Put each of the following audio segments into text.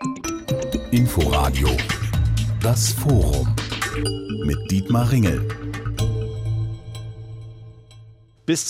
Inforadio Das Forum mit Dietmar Ringel. Bis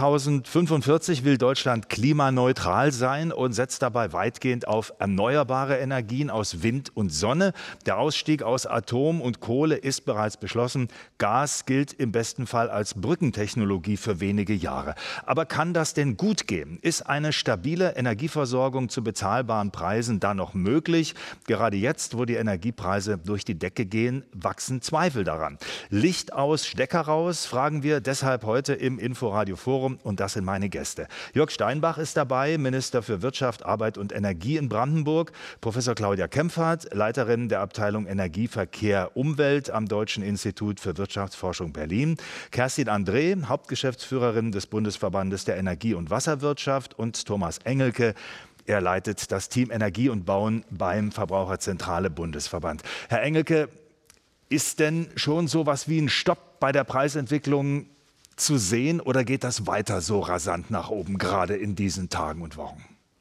2045 will Deutschland klimaneutral sein und setzt dabei weitgehend auf erneuerbare Energien aus Wind und Sonne. Der Ausstieg aus Atom und Kohle ist bereits beschlossen. Gas gilt im besten Fall als Brückentechnologie für wenige Jahre. Aber kann das denn gut gehen? Ist eine stabile Energieversorgung zu bezahlbaren Preisen da noch möglich? Gerade jetzt, wo die Energiepreise durch die Decke gehen, wachsen Zweifel daran. Licht aus, Stecker raus, fragen wir deshalb heute im Inforadio Forum und das sind meine Gäste. Jörg Steinbach ist dabei, Minister für Wirtschaft, Arbeit und Energie in Brandenburg. Professor Claudia Kempfert, Leiterin der Abteilung Energie, Verkehr, Umwelt am Deutschen Institut für Wirtschaftsforschung Berlin. Kerstin André, Hauptgeschäftsführerin des Bundesverbandes der Energie- und Wasserwirtschaft. Und Thomas Engelke. Er leitet das Team Energie und Bauen beim Verbraucherzentrale Bundesverband. Herr Engelke, ist denn schon sowas wie ein Stopp bei der Preisentwicklung zu sehen oder geht das weiter so rasant nach oben, gerade in diesen Tagen und Wochen?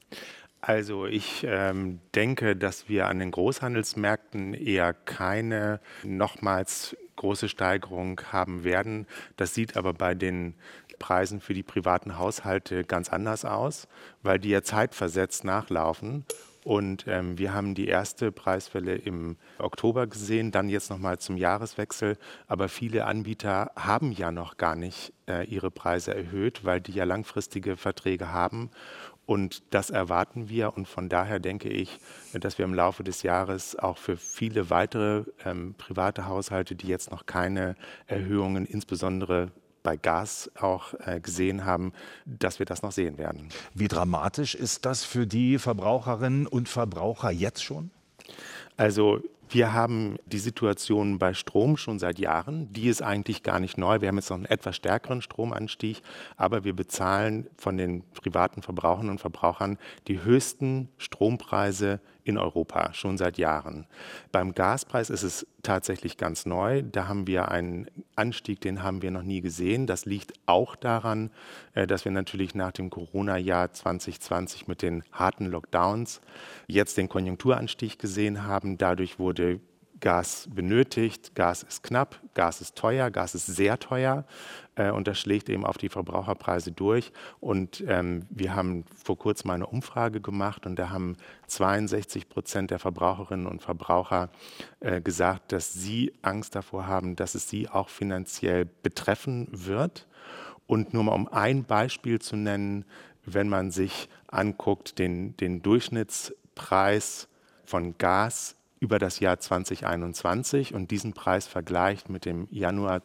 Also ich denke, dass wir an den Großhandelsmärkten eher keine nochmals große Steigerung haben werden. Das sieht aber bei den Preisen für die privaten Haushalte ganz anders aus, weil die ja zeitversetzt nachlaufen. Und wir haben die erste Preiswelle im Oktober gesehen, dann jetzt nochmal zum Jahreswechsel. Aber viele Anbieter haben ja noch gar nicht ihre Preise erhöht, weil die ja langfristige Verträge haben. Und das erwarten wir. Und von daher denke ich, dass wir im Laufe des Jahres auch für viele weitere private Haushalte, die jetzt noch keine Erhöhungen, insbesondere bei Gas auch gesehen haben, dass wir das noch sehen werden. Wie dramatisch ist das für die Verbraucherinnen und Verbraucher jetzt schon? Also wir haben die Situation bei Strom schon seit Jahren. Die ist eigentlich gar nicht neu. Wir haben jetzt noch einen etwas stärkeren Stromanstieg, aber wir bezahlen von den privaten Verbrauchern und Verbrauchern die höchsten Strompreise in Europa, schon seit Jahren. Beim Gaspreis ist es tatsächlich ganz neu. Da haben wir einen Anstieg, den haben wir noch nie gesehen. Das liegt auch daran, dass wir natürlich nach dem Corona-Jahr 2020 mit den harten Lockdowns jetzt den Konjunkturanstieg gesehen haben. Dadurch wurde Gas benötigt, Gas ist knapp, Gas ist teuer, Gas ist sehr teuer und das schlägt eben auf die Verbraucherpreise durch. Und wir haben vor kurzem eine Umfrage gemacht und da haben 62% der Verbraucherinnen und Verbraucher gesagt, dass sie Angst davor haben, dass es sie auch finanziell betreffen wird. Und nur mal um ein Beispiel zu nennen, wenn man sich anguckt, den Durchschnittspreis von Gas über das Jahr 2021 und diesen Preis vergleicht mit dem Januar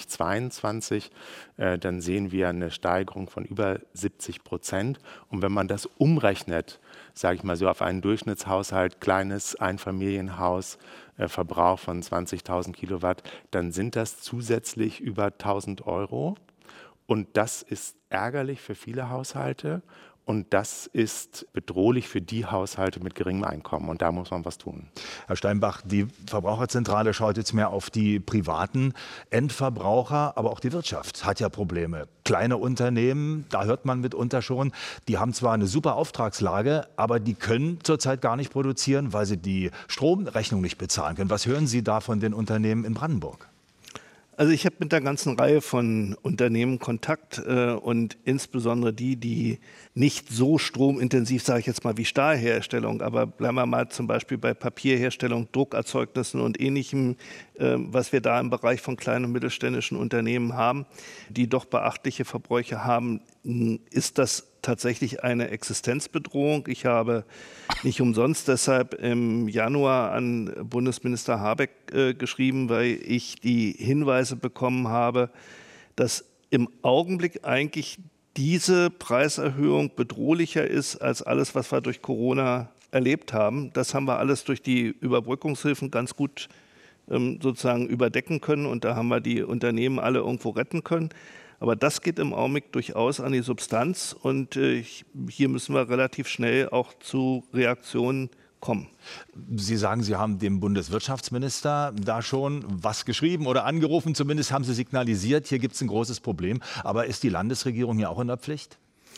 2022, dann sehen wir eine Steigerung von über 70%. Und wenn man das umrechnet, sage ich mal so, auf einen Durchschnittshaushalt, kleines Einfamilienhaus, Verbrauch von 20.000 Kilowatt, dann sind das zusätzlich über 1.000 Euro. Und das ist ärgerlich für viele Haushalte. Und das ist bedrohlich für die Haushalte mit geringem Einkommen. Und da muss man was tun. Herr Steinbach, die Verbraucherzentrale schaut jetzt mehr auf die privaten Endverbraucher, aber auch die Wirtschaft hat ja Probleme. Kleine Unternehmen, da hört man mitunter schon, die haben zwar eine super Auftragslage, aber die können zurzeit gar nicht produzieren, weil sie die Stromrechnung nicht bezahlen können. Was hören Sie da von den Unternehmen in Brandenburg? Also ich habe mit der ganzen Reihe von Unternehmen Kontakt und insbesondere die nicht so stromintensiv, sage ich jetzt mal, wie Stahlherstellung, aber bleiben wir mal zum Beispiel bei Papierherstellung, Druckerzeugnissen und Ähnlichem, was wir da im Bereich von kleinen und mittelständischen Unternehmen haben, die doch beachtliche Verbräuche haben, ist das tatsächlich eine Existenzbedrohung. Ich habe nicht umsonst deshalb im Januar an Bundesminister Habeck geschrieben, weil ich die Hinweise bekommen habe, dass im Augenblick eigentlich diese Preiserhöhung bedrohlicher ist als alles, was wir durch Corona erlebt haben. Das haben wir alles durch die Überbrückungshilfen ganz gut sozusagen überdecken können und da haben wir die Unternehmen alle irgendwo retten können. Aber das geht im Augenblick durchaus an die Substanz und hier müssen wir relativ schnell auch zu Reaktionen kommen. Sie sagen, Sie haben dem Bundeswirtschaftsminister da schon was geschrieben oder angerufen, zumindest haben Sie signalisiert, hier gibt es ein großes Problem. Aber ist die Landesregierung ja auch in der Pflicht?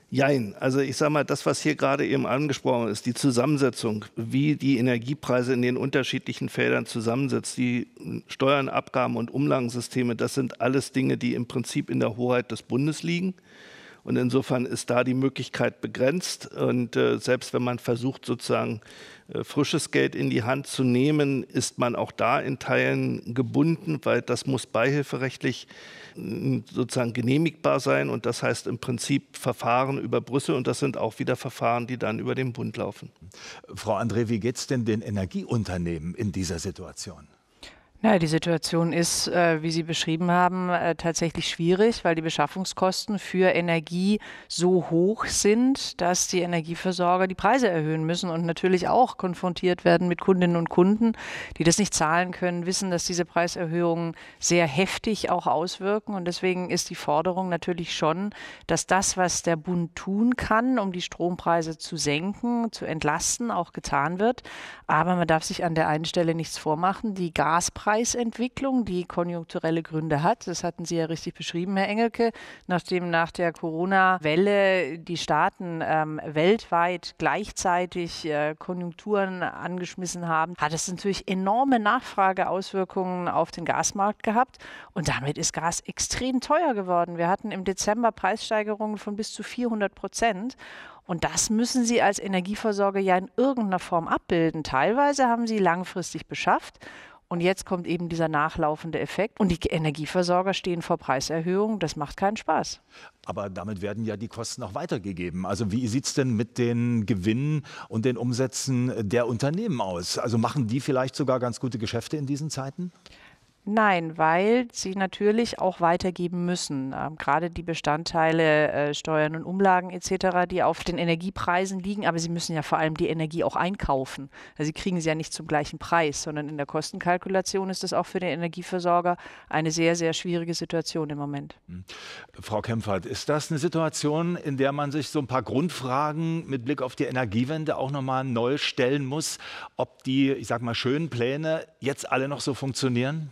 Jein. Also ich sage mal, das, was hier gerade eben angesprochen ist, die Zusammensetzung, wie die Energiepreise in den unterschiedlichen Feldern zusammensetzt, die Steuern, Abgaben und Umlagensysteme, das sind alles Dinge, die im Prinzip in der Hoheit des Bundes liegen. Und insofern ist da die Möglichkeit begrenzt. Und selbst wenn man versucht, sozusagen frisches Geld in die Hand zu nehmen, ist man auch da in Teilen gebunden, weil das muss beihilferechtlich sozusagen genehmigbar sein. Und das heißt im Prinzip Verfahren über Brüssel. Und das sind auch wieder Verfahren, die dann über den Bund laufen. Frau André, wie geht es denn den Energieunternehmen in dieser Situation? Ja, die Situation ist, wie Sie beschrieben haben, tatsächlich schwierig, weil die Beschaffungskosten für Energie so hoch sind, dass die Energieversorger die Preise erhöhen müssen und natürlich auch konfrontiert werden mit Kundinnen und Kunden, die das nicht zahlen können, wissen, dass diese Preiserhöhungen sehr heftig auch auswirken. Und deswegen ist die Forderung natürlich schon, dass das, was der Bund tun kann, um die Strompreise zu senken, zu entlasten, auch getan wird. Aber man darf sich an der einen Stelle nichts vormachen. Die Gaspreisentwicklung, die konjunkturelle Gründe hat, das hatten Sie ja richtig beschrieben, Herr Engelke, nachdem nach der Corona-Welle die Staaten weltweit gleichzeitig Konjunkturen angeschmissen haben, hat es natürlich enorme Nachfrageauswirkungen auf den Gasmarkt gehabt und damit ist Gas extrem teuer geworden. Wir hatten im Dezember Preissteigerungen von bis zu 400%. Und das müssen Sie als Energieversorger ja in irgendeiner Form abbilden. Teilweise haben Sie langfristig beschafft. Und jetzt kommt eben dieser nachlaufende Effekt. Und die Energieversorger stehen vor Preiserhöhungen. Das macht keinen Spaß. Aber damit werden ja die Kosten auch weitergegeben. Also wie sieht es denn mit den Gewinnen und den Umsätzen der Unternehmen aus? Also machen die vielleicht sogar ganz gute Geschäfte in diesen Zeiten? Nein, weil sie natürlich auch weitergeben müssen. Gerade die Bestandteile Steuern und Umlagen etc., die auf den Energiepreisen liegen, aber sie müssen ja vor allem die Energie auch einkaufen. Also sie kriegen sie ja nicht zum gleichen Preis, sondern in der Kostenkalkulation ist das auch für den Energieversorger eine sehr, sehr schwierige Situation im Moment. Frau Kempfert, ist das eine Situation, in der man sich so ein paar Grundfragen mit Blick auf die Energiewende auch nochmal neu stellen muss, ob die, ich sag mal, schönen Pläne jetzt alle noch so funktionieren?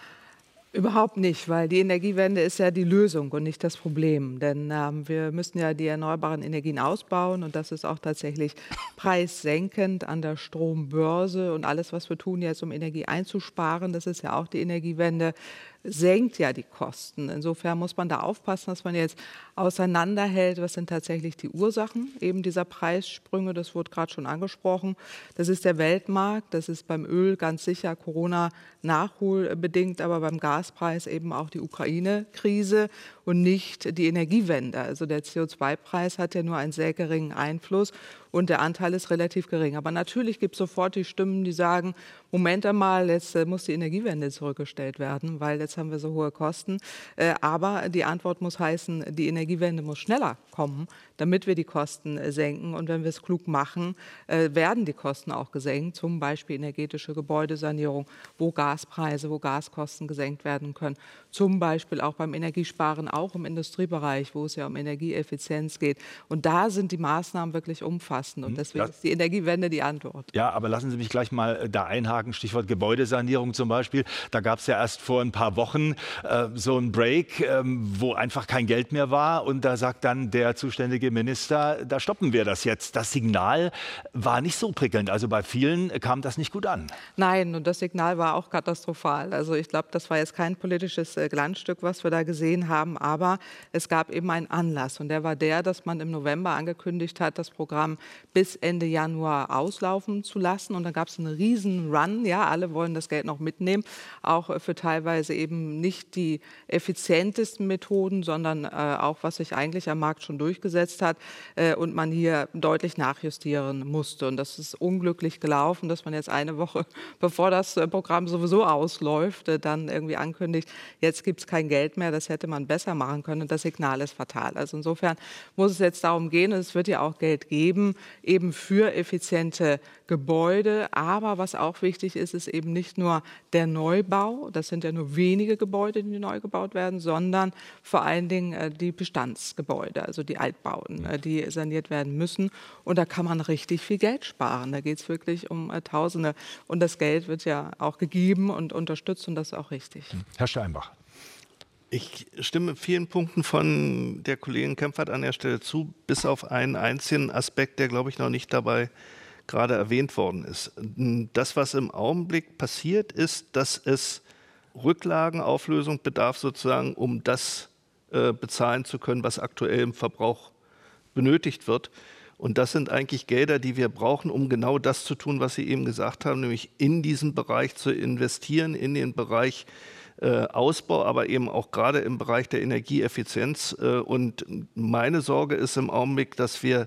Überhaupt nicht, weil die Energiewende ist ja die Lösung und nicht das Problem. Denn wir müssen ja die erneuerbaren Energien ausbauen und das ist auch tatsächlich preissenkend an der Strombörse. Und alles, was wir tun jetzt, um Energie einzusparen, das ist ja auch die Energiewende, senkt ja die Kosten. Insofern muss man da aufpassen, dass man jetzt auseinanderhält, was sind tatsächlich die Ursachen eben dieser Preissprünge. Das wurde gerade schon angesprochen. Das ist der Weltmarkt, das ist beim Öl ganz sicher Corona nachholbedingt, aber beim Gaspreis eben auch die Ukraine-Krise und nicht die Energiewende. Also der CO2-Preis hat ja nur einen sehr geringen Einfluss und der Anteil ist relativ gering. Aber natürlich gibt es sofort die Stimmen, die sagen, Moment einmal, jetzt muss die Energiewende zurückgestellt werden, weil jetzt haben wir so hohe Kosten. Aber die Antwort muss heißen, die Energiewende muss schneller kommen, damit wir die Kosten senken. Und wenn wir es klug machen, werden die Kosten auch gesenkt, zum Beispiel energetische Gebäudesanierung, wo Gaspreise, wo Gaskosten gesenkt werden können. Zum Beispiel auch beim Energiesparen, auch im Industriebereich, wo es ja um Energieeffizienz geht. Und da sind die Maßnahmen wirklich umfassend. Und deswegen ist die Energiewende die Antwort. Ja, aber lassen Sie mich gleich mal da einhaken, Stichwort Gebäudesanierung zum Beispiel. Da gab es ja erst vor ein paar Wochen so einen Break, wo einfach kein Geld mehr war. Und da sagt dann der zuständige Minister, da stoppen wir das jetzt. Das Signal war nicht so prickelnd. Also bei vielen kam das nicht gut an. Nein, und das Signal war auch katastrophal. Also ich glaube, das war jetzt kein politisches Glanzstück, was wir da gesehen haben. Aber es gab eben einen Anlass. Und der war der, dass man im November angekündigt hat, das Programm bis Ende Januar auslaufen zu lassen. Und dann gab es einen riesen Run. Ja, alle wollen das Geld noch mitnehmen, auch für teilweise eben nicht die effizientesten Methoden, sondern auch, was sich eigentlich am Markt schon durchgesetzt hat und man hier deutlich nachjustieren musste. Und das ist unglücklich gelaufen, dass man jetzt eine Woche, bevor das Programm sowieso ausläuft, dann irgendwie ankündigt, jetzt gibt es kein Geld mehr. Das hätte man besser machen können. Und das Signal ist fatal. Also insofern muss es jetzt darum gehen, und es wird ja auch Geld geben, eben für effiziente Gebäude. Aber was auch wichtig ist, ist eben nicht nur der Neubau. Das sind ja nur wenige Gebäude, die neu gebaut werden, sondern vor allen Dingen die Bestandsgebäude, also die Altbauten, die saniert werden müssen. Und da kann man richtig viel Geld sparen. Da geht es wirklich um Tausende. Und das Geld wird ja auch gegeben und unterstützt und das ist auch richtig. Herr Steinbach. Ich stimme vielen Punkten von der Kollegin Kempfert an der Stelle zu, bis auf einen einzigen Aspekt, der, glaube ich, noch nicht dabei gerade erwähnt worden ist. Das, was im Augenblick passiert, ist, dass es Rücklagenauflösung bedarf, sozusagen, um das bezahlen zu können, was aktuell im Verbrauch benötigt wird. Und das sind eigentlich Gelder, die wir brauchen, um genau das zu tun, was Sie eben gesagt haben, nämlich in diesen Bereich zu investieren, in den Bereich Ausbau, aber eben auch gerade im Bereich der Energieeffizienz. Und meine Sorge ist im Augenblick, dass wir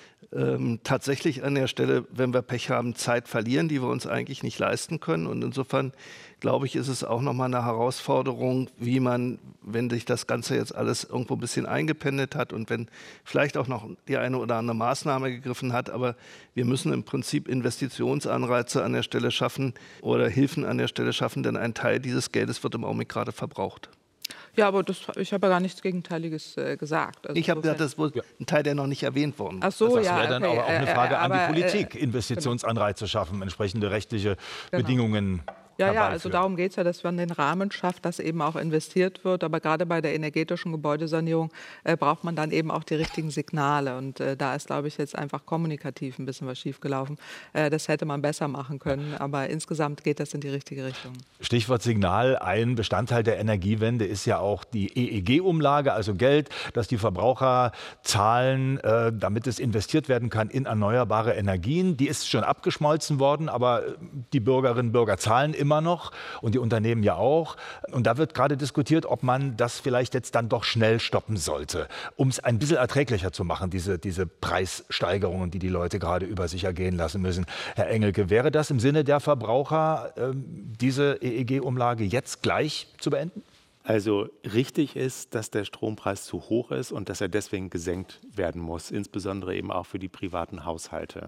tatsächlich an der Stelle, wenn wir Pech haben, Zeit verlieren, die wir uns eigentlich nicht leisten können. Und insofern, glaube ich, ist es auch nochmal eine Herausforderung, wie man, wenn sich das Ganze jetzt alles irgendwo ein bisschen eingependelt hat und wenn vielleicht auch noch die eine oder andere Maßnahme gegriffen hat, aber wir müssen im Prinzip Investitionsanreize an der Stelle schaffen oder Hilfen an der Stelle schaffen, denn ein Teil dieses Geldes wird im Augenblick gerade verbraucht. Ja, aber ich habe ja gar nichts Gegenteiliges gesagt. Also ich habe gesagt, das ist wohl ein Teil, der noch nicht erwähnt worden ist. Ach so, das ja. wäre dann okay. aber auch eine Frage an die Politik, genau. Investitionsanreize schaffen, entsprechende rechtliche Bedingungen. Ja, also darum geht es ja, dass man den Rahmen schafft, dass eben auch investiert wird. Aber gerade bei der energetischen Gebäudesanierung braucht man dann eben auch die richtigen Signale. Und da ist, glaube ich, jetzt einfach kommunikativ ein bisschen was schiefgelaufen. Das hätte man besser machen können. Aber insgesamt geht das in die richtige Richtung. Stichwort Signal. Ein Bestandteil der Energiewende ist ja auch die EEG-Umlage, also Geld, das die Verbraucher zahlen, damit es investiert werden kann in erneuerbare Energien. Die ist schon abgeschmolzen worden, aber die Bürgerinnen und Bürger zahlen immer noch und die Unternehmen ja auch. Und da wird gerade diskutiert, ob man das vielleicht jetzt dann doch schnell stoppen sollte, um es ein bisschen erträglicher zu machen, diese Preissteigerungen, die Leute gerade über sich ergehen lassen müssen. Herr Engelke, wäre das im Sinne der Verbraucher, diese EEG-Umlage jetzt gleich zu beenden? Also richtig ist, dass der Strompreis zu hoch ist und dass er deswegen gesenkt werden muss, insbesondere eben auch für die privaten Haushalte.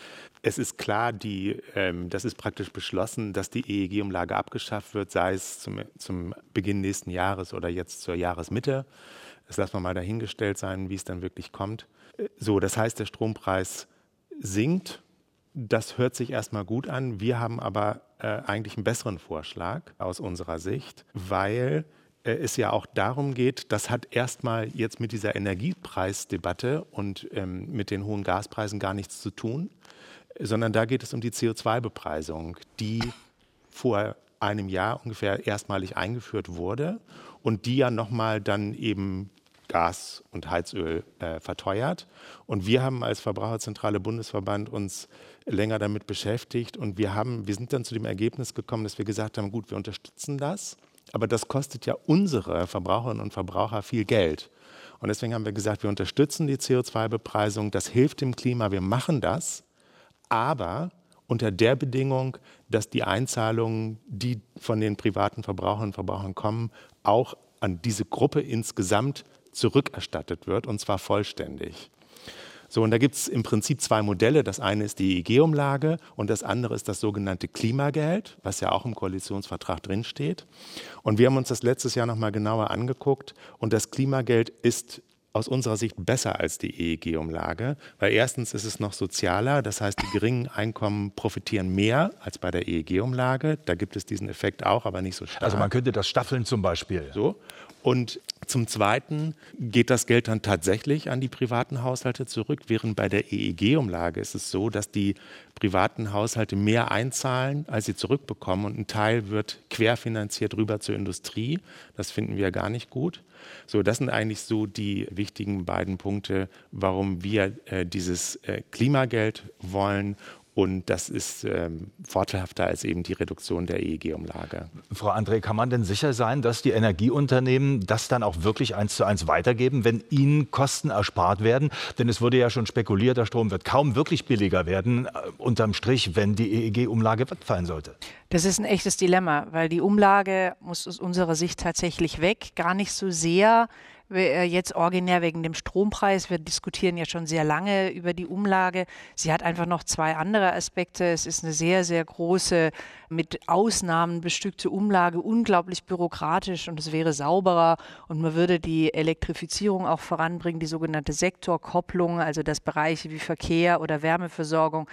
Es ist klar, das ist praktisch beschlossen, dass die EEG-Umlage abgeschafft wird, sei es zum Beginn nächsten Jahres oder jetzt zur Jahresmitte. Das lassen wir mal dahingestellt sein, wie es dann wirklich kommt. So, das heißt, der Strompreis sinkt. Das hört sich erstmal gut an. Wir haben aber eigentlich einen besseren Vorschlag aus unserer Sicht, weil es ja auch darum geht, das hat erstmal jetzt mit dieser Energiepreisdebatte und mit den hohen Gaspreisen gar nichts zu tun, sondern da geht es um die CO2-Bepreisung, die vor einem Jahr ungefähr erstmalig eingeführt wurde und die ja nochmal dann eben Gas und Heizöl verteuert. Und wir haben als Verbraucherzentrale Bundesverband uns länger damit beschäftigt und wir sind dann zu dem Ergebnis gekommen, dass wir gesagt haben, gut, wir unterstützen das, aber das kostet ja unsere Verbraucherinnen und Verbraucher viel Geld. Und deswegen haben wir gesagt, wir unterstützen die CO2-Bepreisung, das hilft dem Klima, wir machen das, aber unter der Bedingung, dass die Einzahlungen, die von den privaten Verbraucherinnen und Verbrauchern kommen, auch an diese Gruppe insgesamt zurückerstattet wird, und zwar vollständig. So, und da gibt es im Prinzip zwei Modelle. Das eine ist die EEG-Umlage und das andere ist das sogenannte Klimageld, was ja auch im Koalitionsvertrag drinsteht. Und wir haben uns das letztes Jahr noch mal genauer angeguckt und das Klimageld ist aus unserer Sicht besser als die EEG-Umlage, weil erstens ist es noch sozialer, das heißt, die geringen Einkommen profitieren mehr als bei der EEG-Umlage. Da gibt es diesen Effekt auch, aber nicht so stark. Also man könnte das staffeln zum Beispiel. So. Und zum Zweiten geht das Geld dann tatsächlich an die privaten Haushalte zurück, während bei der EEG-Umlage ist es so, dass die privaten Haushalte mehr einzahlen, als sie zurückbekommen und ein Teil wird querfinanziert rüber zur Industrie. Das finden wir gar nicht gut. So, das sind eigentlich so die wichtigen beiden Punkte, warum wir dieses Klimageld wollen. Und das ist vorteilhafter als eben die Reduktion der EEG-Umlage. Frau André, kann man denn sicher sein, dass die Energieunternehmen das dann auch wirklich 1:1 weitergeben, wenn ihnen Kosten erspart werden? Denn es wurde ja schon spekuliert, der Strom wird kaum wirklich billiger werden, unterm Strich, wenn die EEG-Umlage wegfallen sollte. Das ist ein echtes Dilemma, weil die Umlage muss aus unserer Sicht tatsächlich weg. Gar nicht so sehr jetzt originär wegen dem Strompreis. Wir diskutieren ja schon sehr lange über die Umlage. Sie hat einfach noch zwei andere Aspekte. Es ist eine sehr, sehr große, mit Ausnahmen bestückte Umlage, unglaublich bürokratisch und es wäre sauberer und man würde die Elektrifizierung auch voranbringen, die sogenannte Sektorkopplung, also dass Bereiche wie Verkehr oder Wärmeversorgung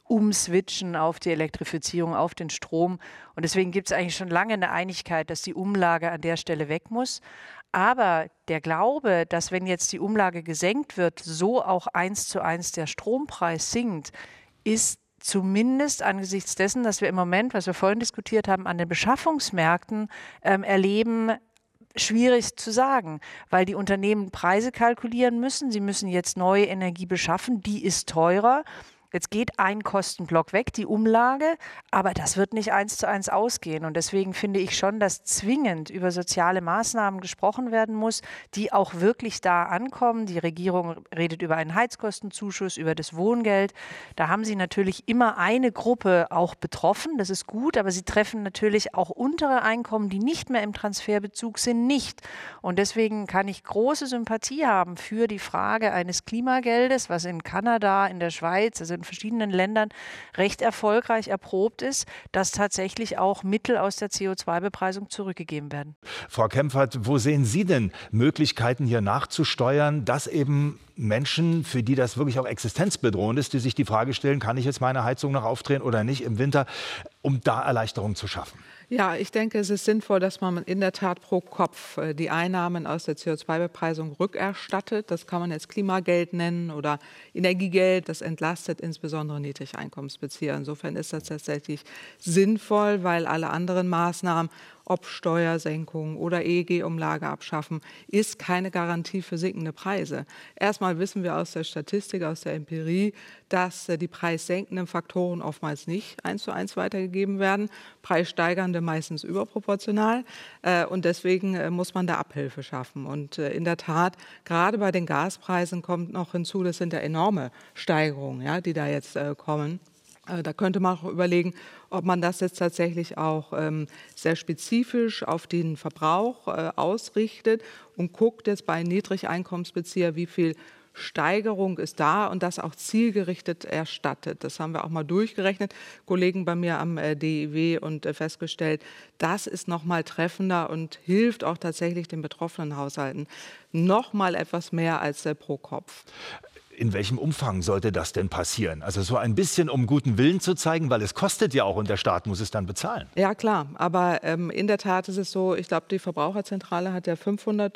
umswitchen auf die Elektrifizierung, auf den Strom. Und deswegen gibt es eigentlich schon lange eine Einigkeit, dass die Umlage an der Stelle weg muss. Aber der Glaube, dass wenn jetzt die Umlage gesenkt wird, so auch 1:1 der Strompreis sinkt, ist zumindest angesichts dessen, dass wir im Moment, was wir vorhin diskutiert haben, an den Beschaffungsmärkten erleben, schwierig zu sagen, weil die Unternehmen Preise kalkulieren müssen. Sie müssen jetzt neue Energie beschaffen, die ist teurer. Jetzt geht ein Kostenblock weg, die Umlage, aber das wird nicht 1:1 ausgehen. Und deswegen finde ich schon, dass zwingend über soziale Maßnahmen gesprochen werden muss, die auch wirklich da ankommen. Die Regierung redet über einen Heizkostenzuschuss, über das Wohngeld. Da haben sie natürlich immer eine Gruppe auch betroffen, das ist gut, aber sie treffen natürlich auch untere Einkommen, die nicht mehr im Transferbezug sind, nicht. Und deswegen kann ich große Sympathie haben für die Frage eines Klimageldes, was in Kanada, in der Schweiz, also in verschiedenen Ländern recht erfolgreich erprobt ist, dass tatsächlich auch Mittel aus der CO2-Bepreisung zurückgegeben werden. Frau Kempfert, wo sehen Sie denn Möglichkeiten, hier nachzusteuern, dass eben Menschen, für die das wirklich auch existenzbedrohend ist, die sich die Frage stellen, kann ich jetzt meine Heizung noch aufdrehen oder nicht im Winter, um da Erleichterung zu schaffen? Ja, ich denke, es ist sinnvoll, dass man in der Tat pro Kopf die Einnahmen aus der CO2-Bepreisung rückerstattet. Das kann man jetzt Klimageld nennen oder Energiegeld. Das entlastet insbesondere Niedrigeinkommensbezieher. Insofern ist das tatsächlich sinnvoll, weil alle anderen Maßnahmen, ob Steuersenkung oder EEG-Umlage abschaffen, ist keine Garantie für sinkende Preise. Erstmal wissen wir aus der Statistik, aus der Empirie, dass die preissenkenden Faktoren oftmals nicht 1:1 weitergegeben werden, preissteigernde meistens überproportional. Und deswegen muss man da Abhilfe schaffen. Und in der Tat, gerade bei den Gaspreisen kommt noch hinzu, das sind ja enorme Steigerungen, ja, die da jetzt kommen. Da könnte man auch überlegen, ob man das jetzt tatsächlich auch sehr spezifisch auf den Verbrauch ausrichtet und guckt jetzt bei Niedrigeinkommensbezieher, wie viel Steigerung ist da und das auch zielgerichtet erstattet. Das haben wir auch mal durchgerechnet, Kollegen bei mir am DIW, und festgestellt, das ist noch mal treffender und hilft auch tatsächlich den betroffenen Haushalten noch mal etwas mehr als pro Kopf. In welchem Umfang sollte das denn passieren? Also so ein bisschen, um guten Willen zu zeigen, weil es kostet ja auch und der Staat muss es dann bezahlen. Ja, klar. Aber in der Tat ist es so, ich glaube, die Verbraucherzentrale hat ja 500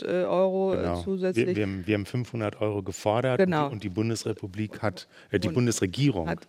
€ zusätzlich. Wir haben 500 € gefordert, genau. Und die Bundesrepublik hat, die Bundesregierung hat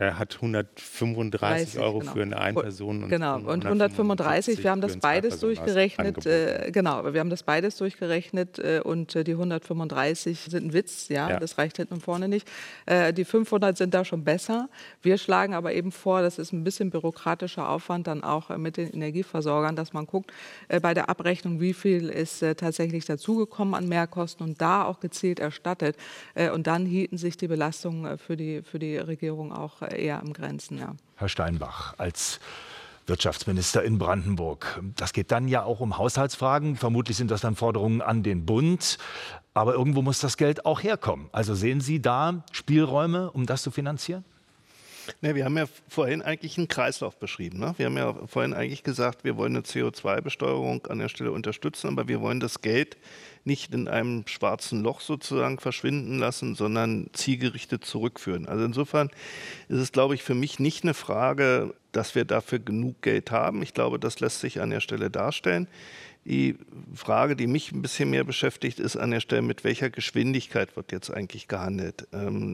135 € genau. für eine Einperson. Genau, und 135, wir haben das beides durchgerechnet. Genau, wir haben das beides durchgerechnet und die 135 sind ein Witz, ja. Das reicht hinten und vorne nicht. Die 500 sind da schon besser. Wir schlagen aber eben vor, das ist ein bisschen bürokratischer Aufwand dann auch mit den Energieversorgern, dass man guckt bei der Abrechnung, wie viel ist tatsächlich dazugekommen an Mehrkosten und da auch gezielt erstattet. Und dann hielten sich die Belastungen für die Regierung auch eher am Grenzen. Ja. Herr Steinbach, als Wirtschaftsminister in Brandenburg. Das geht dann ja auch um Haushaltsfragen. Vermutlich sind das dann Forderungen an den Bund. Aber irgendwo muss das Geld auch herkommen. Also sehen Sie da Spielräume, um das zu finanzieren? Ja, wir haben ja vorhin eigentlich einen Kreislauf beschrieben. Ne? Wir haben ja vorhin eigentlich gesagt, wir wollen eine CO2-Besteuerung an der Stelle unterstützen, aber wir wollen das Geld nicht in einem schwarzen Loch sozusagen verschwinden lassen, sondern zielgerichtet zurückführen. Also insofern ist es, glaube ich, für mich nicht eine Frage, dass wir dafür genug Geld haben. Ich glaube, das lässt sich an der Stelle darstellen. Die Frage, die mich ein bisschen mehr beschäftigt, ist an der Stelle, mit welcher Geschwindigkeit wird jetzt eigentlich gehandelt?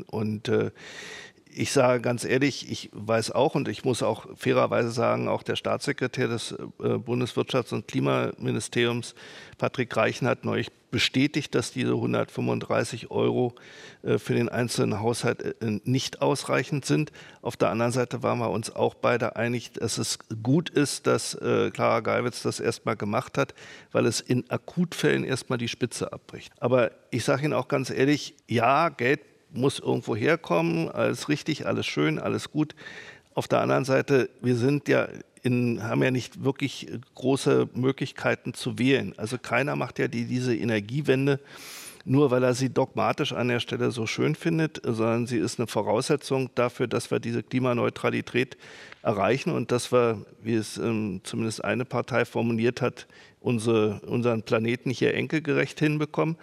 Ich sage ganz ehrlich, ich weiß auch und ich muss auch fairerweise sagen, auch der Staatssekretär des Bundeswirtschafts- und Klimaministeriums, Patrick Reichen, hat neulich bestätigt, dass diese 135 € für den einzelnen Haushalt nicht ausreichend sind. Auf der anderen Seite waren wir uns auch beide einig, dass es gut ist, dass Clara Geiwitz das erstmal gemacht hat, weil es in Akutfällen erstmal die Spitze abbricht. Aber ich sage Ihnen auch ganz ehrlich, ja, Geld muss irgendwo herkommen, alles richtig, alles schön, alles gut. Auf der anderen Seite, wir sind ja haben ja nicht wirklich große Möglichkeiten zu wählen. Also keiner macht ja diese Energiewende nur, weil er sie dogmatisch an der Stelle so schön findet, sondern sie ist eine Voraussetzung dafür, dass wir diese Klimaneutralität erreichen und dass wir, wie es zumindest eine Partei formuliert hat, unseren Planeten hier enkelgerecht hinbekommen.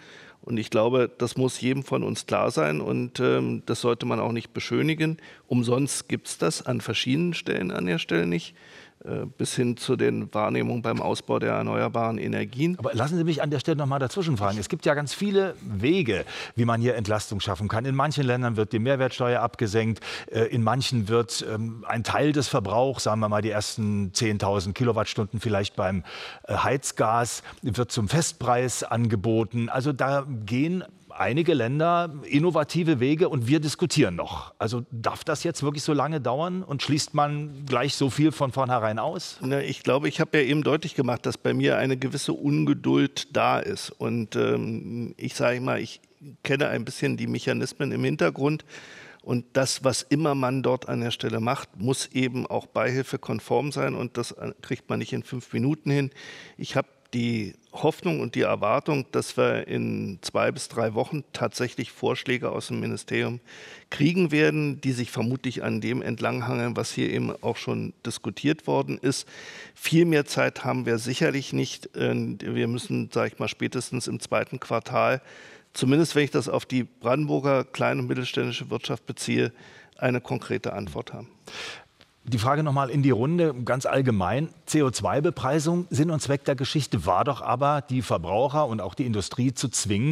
Und ich glaube, das muss jedem von uns klar sein und das sollte man auch nicht beschönigen. Umsonst gibt es das an verschiedenen Stellen an der Stelle nicht, bis hin zu den Wahrnehmungen beim Ausbau der erneuerbaren Energien. Aber lassen Sie mich an der Stelle noch mal dazwischen fragen. Es gibt ja ganz viele Wege, wie man hier Entlastung schaffen kann. In manchen Ländern wird die Mehrwertsteuer abgesenkt, in manchen wird ein Teil des Verbrauchs, sagen wir mal die ersten 10.000 Kilowattstunden vielleicht beim Heizgas, wird zum Festpreis angeboten. Also da gehen einige Länder innovative Wege und wir diskutieren noch. Also darf das jetzt wirklich so lange dauern und schließt man gleich so viel von vornherein aus? Na, ich glaube, ich habe ja eben deutlich gemacht, dass bei mir eine gewisse Ungeduld da ist. Und ich sage mal, ich kenne ein bisschen die Mechanismen im Hintergrund. Und das, was immer man dort an der Stelle macht, muss eben auch beihilfekonform sein. Und das kriegt man nicht in 5 Minuten hin. Ich habe die Hoffnung und die Erwartung, dass wir in 2 bis 3 Wochen tatsächlich Vorschläge aus dem Ministerium kriegen werden, die sich vermutlich an dem entlanghangeln, was hier eben auch schon diskutiert worden ist. Viel mehr Zeit haben wir sicherlich nicht. Wir müssen, sage ich mal, spätestens im 2. Quartal, zumindest wenn ich das auf die Brandenburger kleine und mittelständische Wirtschaft beziehe, eine konkrete Antwort haben. Die Frage nochmal in die Runde, ganz allgemein. CO2-Bepreisung, Sinn und Zweck der Geschichte war doch aber, die Verbraucher und auch die Industrie zu zwingen,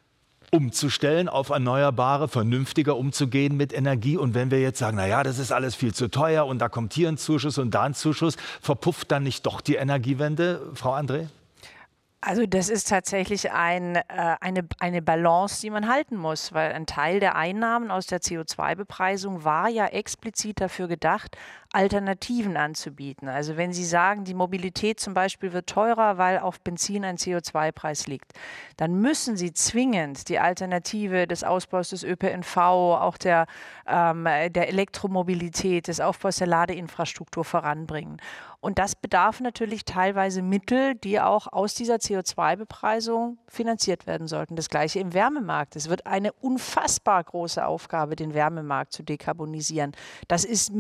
umzustellen auf Erneuerbare, vernünftiger umzugehen mit Energie. Und wenn wir jetzt sagen, naja, das ist alles viel zu teuer und da kommt hier ein Zuschuss und da ein Zuschuss, verpufft dann nicht doch die Energiewende, Frau André? Also das ist tatsächlich eine Balance, die man halten muss, weil ein Teil der Einnahmen aus der CO2-Bepreisung war ja explizit dafür gedacht, Alternativen anzubieten. Also wenn Sie sagen, die Mobilität zum Beispiel wird teurer, weil auf Benzin ein CO2-Preis liegt, dann müssen Sie zwingend die Alternative des Ausbaus des ÖPNV, auch der Elektromobilität, des Aufbaus der Ladeinfrastruktur voranbringen. Und das bedarf natürlich teilweise Mittel, die auch aus dieser CO2-Bepreisung finanziert werden sollten. Das Gleiche im Wärmemarkt. Es wird eine unfassbar große Aufgabe, den Wärmemarkt zu dekarbonisieren. Das ist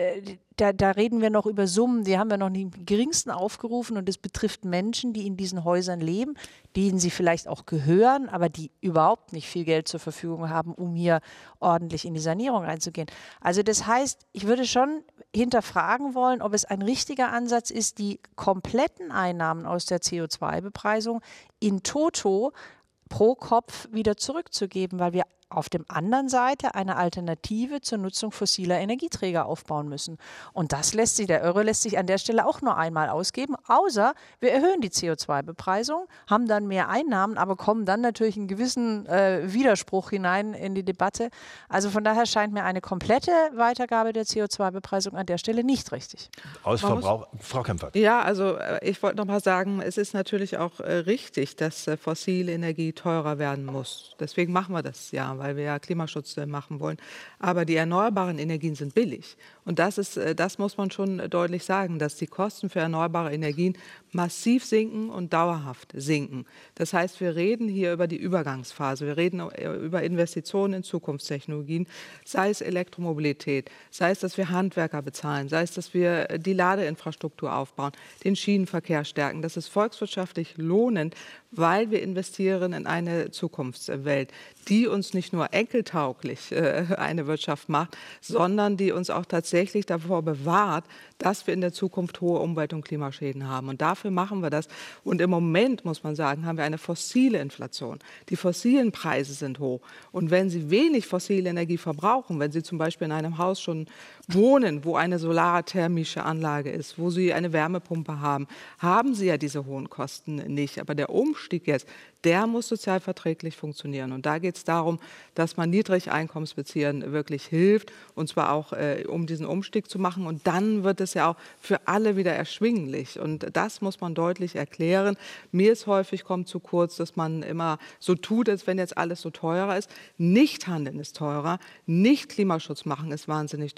da reden wir noch über Summen, die haben wir noch nie im geringsten aufgerufen und es betrifft Menschen, die in diesen Häusern leben, denen sie vielleicht auch gehören, aber die überhaupt nicht viel Geld zur Verfügung haben, um hier ordentlich in die Sanierung reinzugehen. Also das heißt, ich würde schon hinterfragen wollen, ob es ein richtiger Ansatz ist, die kompletten Einnahmen aus der CO2-Bepreisung in toto pro Kopf wieder zurückzugeben, weil wir auf der anderen Seite eine Alternative zur Nutzung fossiler Energieträger aufbauen müssen. Und der Euro lässt sich an der Stelle auch nur einmal ausgeben, außer wir erhöhen die CO2-Bepreisung, haben dann mehr Einnahmen, aber kommen dann natürlich einen gewissen Widerspruch hinein in die Debatte. Also von daher scheint mir eine komplette Weitergabe der CO2-Bepreisung an der Stelle nicht richtig. Aus Verbrauch, Frau Kempfert. Ja, also ich wollte noch mal sagen, es ist natürlich auch richtig, dass fossile Energie teurer werden muss. Deswegen machen wir das ja, weil wir ja Klimaschutz machen wollen. Aber die erneuerbaren Energien sind billig. Und das muss man schon deutlich sagen, dass die Kosten für erneuerbare Energien massiv sinken und dauerhaft sinken. Das heißt, wir reden hier über die Übergangsphase. Wir reden über Investitionen in Zukunftstechnologien, sei es Elektromobilität, sei es, dass wir Handwerker bezahlen, sei es, dass wir die Ladeinfrastruktur aufbauen, den Schienenverkehr stärken. Das ist volkswirtschaftlich lohnend, weil wir investieren in eine Zukunftswelt, die uns nicht nur enkeltauglich eine Wirtschaft macht, sondern die uns auch tatsächlich davor bewahrt, dass wir in der Zukunft hohe Umwelt- und Klimaschäden haben. Und dafür machen wir das. Und im Moment, muss man sagen, haben wir eine fossile Inflation. Die fossilen Preise sind hoch. Und wenn Sie wenig fossile Energie verbrauchen, wenn Sie zum Beispiel in einem Haus schon wohnen, wo eine solarthermische Anlage ist, wo Sie eine Wärmepumpe haben, haben Sie ja diese hohen Kosten nicht. Aber der Umstieg jetzt, der muss sozialverträglich funktionieren. Und da geht es darum, dass man Niedrigeinkommensbeziehern wirklich hilft, und zwar auch, um diesen Umstieg zu machen. Und dann wird es ja auch für alle wieder erschwinglich. Und das muss man deutlich erklären. Mir ist häufig, kommt zu kurz, dass man immer so tut, als wenn jetzt alles so teurer ist. Nicht handeln ist teurer, nicht Klimaschutz machen ist wahnsinnig teuer.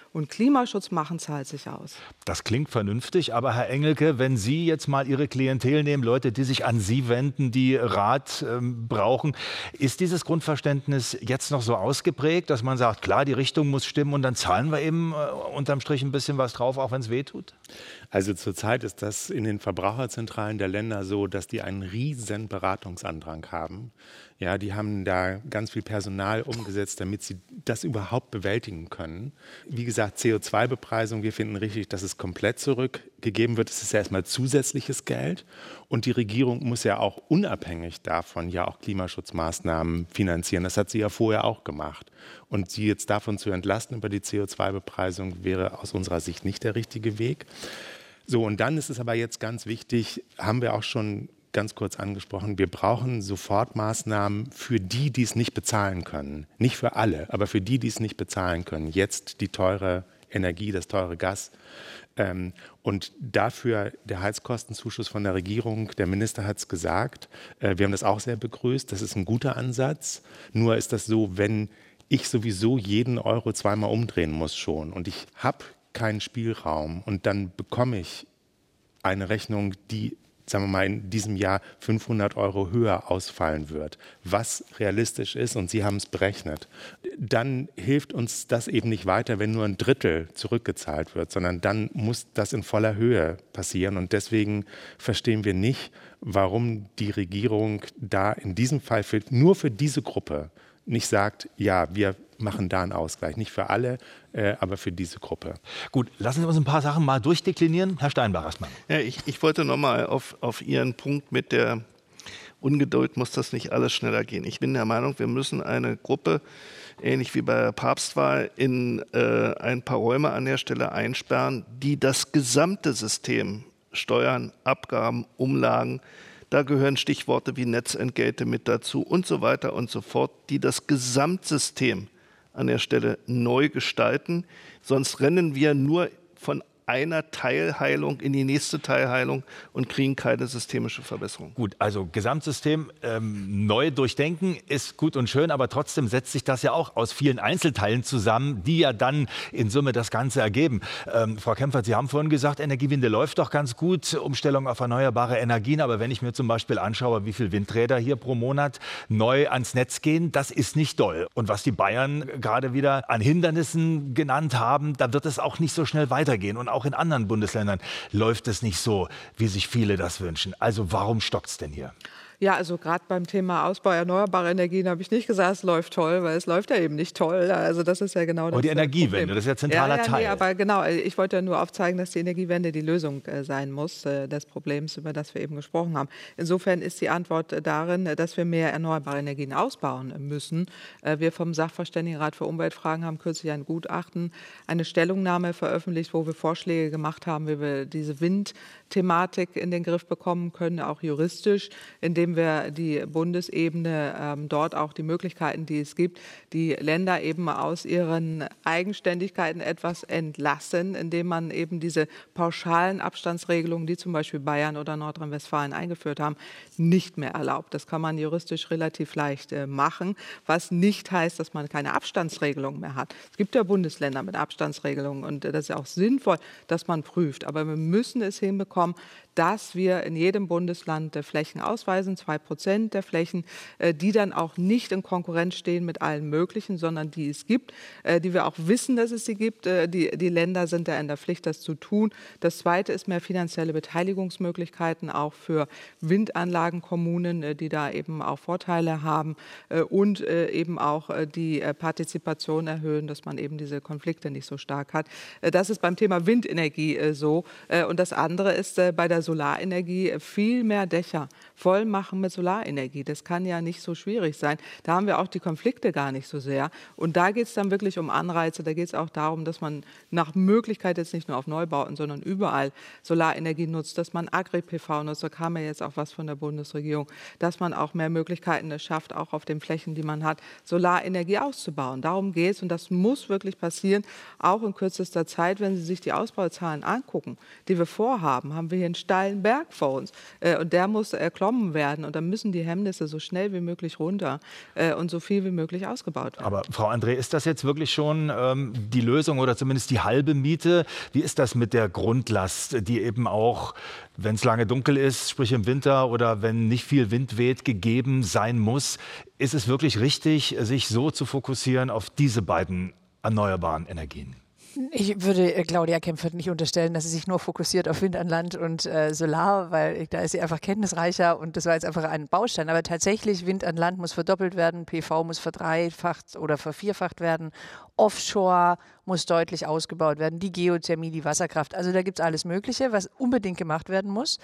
Und Klimaschutz machen zahlt sich aus. Das klingt vernünftig, aber Herr Engelke, wenn Sie jetzt mal Ihre Klientel nehmen, Leute, die sich an Sie wenden, die Rat brauchen, ist dieses Grundverständnis jetzt noch so ausgeprägt, dass man sagt, klar, die Richtung muss stimmen und dann zahlen wir eben unterm Strich ein bisschen was drauf, auch wenn es weh tut? Also zurzeit ist das in den Verbraucherzentralen der Länder so, dass die einen riesen Beratungsandrang haben. Ja, die haben da ganz viel Personal umgesetzt, damit sie das überhaupt bewältigen können. Wie gesagt, CO2-Bepreisung, wir finden richtig, dass es komplett zurückgegeben wird. Es ist ja erstmal zusätzliches Geld. Und die Regierung muss ja auch unabhängig davon ja auch Klimaschutzmaßnahmen finanzieren. Das hat sie ja vorher auch gemacht. Und sie jetzt davon zu entlasten über die CO2-Bepreisung wäre aus unserer Sicht nicht der richtige Weg. So, und dann ist es aber jetzt ganz wichtig, haben wir auch schon ganz kurz angesprochen, wir brauchen Sofortmaßnahmen für die, die es nicht bezahlen können. Nicht für alle, aber für die, die es nicht bezahlen können. Jetzt die teure Energie, das teure Gas. Und dafür der Heizkostenzuschuss von der Regierung, der Minister hat es gesagt, wir haben das auch sehr begrüßt, das ist ein guter Ansatz. Nur ist das so, wenn ich sowieso jeden Euro zweimal umdrehen muss schon und ich habe keinen Spielraum und dann bekomme ich eine Rechnung, die, sagen wir mal, in diesem Jahr 500 Euro höher ausfallen wird, was realistisch ist und Sie haben es berechnet, dann hilft uns das eben nicht weiter, wenn nur ein Drittel zurückgezahlt wird, sondern dann muss das in voller Höhe passieren und deswegen verstehen wir nicht, warum die Regierung da in diesem Fall nur für diese Gruppe nicht sagt, ja, wir machen da einen Ausgleich. Nicht für alle, aber für diese Gruppe. Gut, lassen Sie uns ein paar Sachen mal durchdeklinieren. Herr Steinbach erstmal. Ja, ich wollte noch mal auf Ihren Punkt mit der Ungeduld, muss das nicht alles schneller gehen. Ich bin der Meinung, wir müssen eine Gruppe, ähnlich wie bei der Papstwahl, in ein paar Räume an der Stelle einsperren, die das gesamte System, Steuern, Abgaben, Umlagen, da gehören Stichworte wie Netzentgelte mit dazu und so weiter und so fort, die das Gesamtsystem an der Stelle neu gestalten. Sonst rennen wir nur von einer Teilheilung in die nächste Teilheilung und kriegen keine systemische Verbesserung. Gut, also Gesamtsystem neu durchdenken ist gut und schön, aber trotzdem setzt sich das ja auch aus vielen Einzelteilen zusammen, die ja dann in Summe das Ganze ergeben. Frau Kempfert, Sie haben vorhin gesagt, Energiewende läuft doch ganz gut, Umstellung auf erneuerbare Energien, aber wenn ich mir zum Beispiel anschaue, wie viele Windräder hier pro Monat neu ans Netz gehen, das ist nicht doll. Und was die Bayern gerade wieder an Hindernissen genannt haben, da wird es auch nicht so schnell weitergehen. Und auch in anderen Bundesländern läuft es nicht so, wie sich viele das wünschen. Also warum stockt es denn hier? Ja, also gerade beim Thema Ausbau erneuerbarer Energien habe ich nicht gesagt, es läuft toll, weil es läuft ja eben nicht toll. Also das ist ja genau das. Aber die Energiewende, Problem. das ist ja zentraler Teil. Nee, aber genau, ich wollte ja nur aufzeigen, dass die Energiewende die Lösung sein muss des Problems, über das wir eben gesprochen haben. Insofern ist die Antwort darin, dass wir mehr erneuerbare Energien ausbauen müssen. Wir vom Sachverständigenrat für Umweltfragen haben kürzlich ein Gutachten, eine Stellungnahme veröffentlicht, wo wir Vorschläge gemacht haben, wie wir diese Windthematik in den Griff bekommen können, auch juristisch, indem wir die Bundesebene dort auch die Möglichkeiten, die es gibt, die Länder eben aus ihren Eigenständigkeiten etwas entlassen, indem man eben diese pauschalen Abstandsregelungen, die zum Beispiel Bayern oder Nordrhein-Westfalen eingeführt haben, nicht mehr erlaubt. Das kann man juristisch relativ leicht machen, was nicht heißt, dass man keine Abstandsregelung mehr hat. Es gibt ja Bundesländer mit Abstandsregelungen und das ist ja auch sinnvoll, dass man prüft. Aber wir müssen es hinbekommen, dass wir in jedem Bundesland Flächen ausweisen, 2% der Flächen, die dann auch nicht in Konkurrenz stehen mit allen möglichen, sondern die es gibt, die wir auch wissen, dass es sie gibt. Die Länder sind da in der Pflicht, das zu tun. Das Zweite ist mehr finanzielle Beteiligungsmöglichkeiten auch für Windanlagenkommunen, die da eben auch Vorteile haben und eben auch die Partizipation erhöhen, dass man eben diese Konflikte nicht so stark hat. Das ist beim Thema Windenergie so. Und das andere ist bei der Solarenergie viel mehr Dächer voll machen mit Solarenergie. Das kann ja nicht so schwierig sein. Da haben wir auch die Konflikte gar nicht so sehr. Und da geht es dann wirklich um Anreize. Da geht es auch darum, dass man nach Möglichkeit jetzt nicht nur auf Neubauten, sondern überall Solarenergie nutzt, dass man Agri-PV nutzt. Da kam ja jetzt auch was von der Bundesregierung, dass man auch mehr Möglichkeiten schafft, auch auf den Flächen, die man hat, Solarenergie auszubauen. Darum geht es und das muss wirklich passieren, auch in kürzester Zeit. Wenn Sie sich die Ausbauzahlen angucken, die wir vorhaben, haben wir hier einen steilen Berg vor uns und der muss erklommen werden. werden. Und dann müssen die Hemmnisse so schnell wie möglich runter und so viel wie möglich ausgebaut werden. Aber Frau André, ist das jetzt wirklich schon die Lösung oder zumindest die halbe Miete? Wie ist das mit der Grundlast, die eben auch, wenn es lange dunkel ist, sprich im Winter oder wenn nicht viel Wind weht, gegeben sein muss? Ist es wirklich richtig, sich so zu fokussieren auf diese beiden erneuerbaren Energien? Ich würde Claudia Kempfert nicht unterstellen, dass sie sich nur fokussiert auf Wind an Land und Solar, weil da ist sie einfach kenntnisreicher und das war jetzt einfach ein Baustein. Aber tatsächlich, Wind an Land muss verdoppelt werden, PV muss verdreifacht oder vervierfacht werden, Offshore muss deutlich ausgebaut werden, die Geothermie, die Wasserkraft. Also da gibt es alles Mögliche, was unbedingt gemacht werden muss.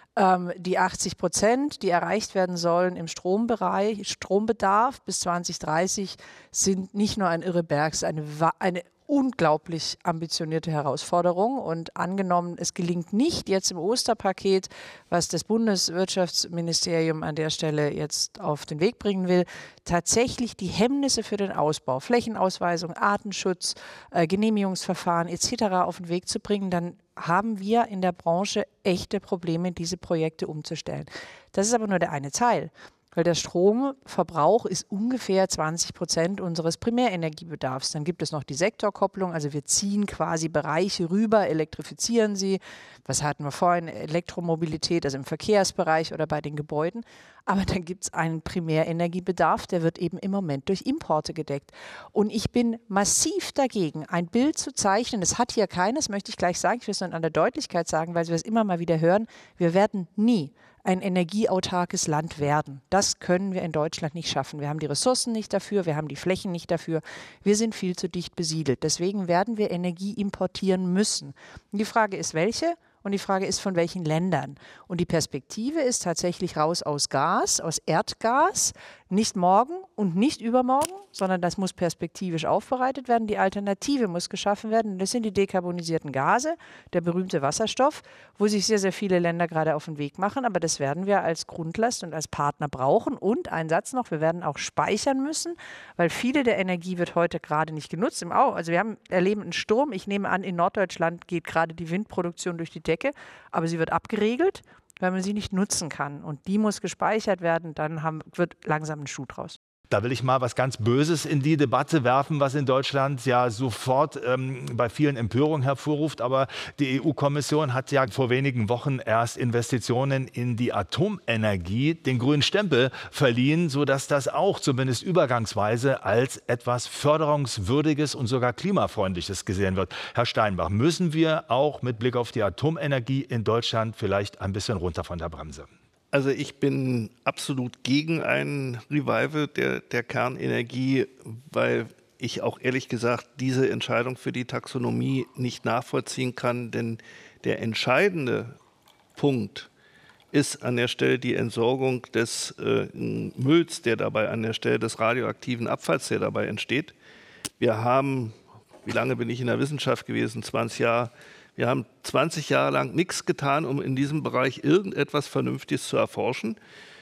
Die 80%, die erreicht werden sollen im Strombereich, Strombedarf bis 2030, sind nicht nur ein irre Berg, es ist eine unglaublich ambitionierte Herausforderung. Und angenommen, es gelingt nicht jetzt im Osterpaket, was das Bundeswirtschaftsministerium an der Stelle jetzt auf den Weg bringen will, tatsächlich die Hemmnisse für den Ausbau, Flächenausweisung, Artenschutz, Genehmigungsverfahren etc. auf den Weg zu bringen, dann haben wir in der Branche echte Probleme, diese Projekte umzustellen. Das ist aber nur der eine Teil. Weil der Stromverbrauch ist ungefähr 20% unseres Primärenergiebedarfs. Dann gibt es noch die Sektorkopplung, also wir ziehen quasi Bereiche rüber, elektrifizieren sie. Was hatten wir vorhin? Elektromobilität, also im Verkehrsbereich oder bei den Gebäuden. Aber dann gibt es einen Primärenergiebedarf, der wird eben im Moment durch Importe gedeckt. Und ich bin massiv dagegen, ein Bild zu zeichnen. Das hat hier keines, möchte ich gleich sagen. Ich will es nur in der Deutlichkeit sagen, weil wir es immer mal wieder hören. Wir werden nie ein energieautarkes Land werden. Das können wir in Deutschland nicht schaffen. Wir haben die Ressourcen nicht dafür, wir haben die Flächen nicht dafür. Wir sind viel zu dicht besiedelt. Deswegen werden wir Energie importieren müssen. Und die Frage ist, welche? Und die Frage ist, von welchen Ländern. Und die Perspektive ist tatsächlich raus aus Gas, aus Erdgas, nicht morgen und nicht übermorgen, sondern das muss perspektivisch aufbereitet werden. Die Alternative muss geschaffen werden. Das sind die dekarbonisierten Gase, der berühmte Wasserstoff, wo sich sehr, sehr viele Länder gerade auf den Weg machen. Aber das werden wir als Grundlast und als Partner brauchen. Und ein Satz noch, wir werden auch speichern müssen, weil viele der Energie wird heute gerade nicht genutzt. Also wir erleben einen Sturm. Ich nehme an, in Norddeutschland geht gerade die Windproduktion durch die Decke, aber sie wird abgeregelt, weil man sie nicht nutzen kann. Und die muss gespeichert werden, dann wird langsam ein Schuh draus. Da will ich mal was ganz Böses in die Debatte werfen, was in Deutschland ja sofort bei vielen Empörung hervorruft. Aber die EU-Kommission hat ja vor wenigen Wochen erst Investitionen in die Atomenergie den grünen Stempel verliehen, sodass das auch zumindest übergangsweise als etwas Förderungswürdiges und sogar Klimafreundliches gesehen wird. Herr Steinbach, müssen wir auch mit Blick auf die Atomenergie in Deutschland vielleicht ein bisschen runter von der Bremse? Also ich bin absolut gegen ein Revival der Kernenergie, weil ich auch ehrlich gesagt diese Entscheidung für die Taxonomie nicht nachvollziehen kann. Denn der entscheidende Punkt ist an der Stelle die Entsorgung des Mülls, der dabei an der Stelle des radioaktiven Abfalls, der dabei entsteht. Wir haben, wie lange bin ich in der Wissenschaft gewesen? 20 Jahre. Wir haben 20 Jahre lang nichts getan, um in diesem Bereich irgendetwas Vernünftiges zu erforschen.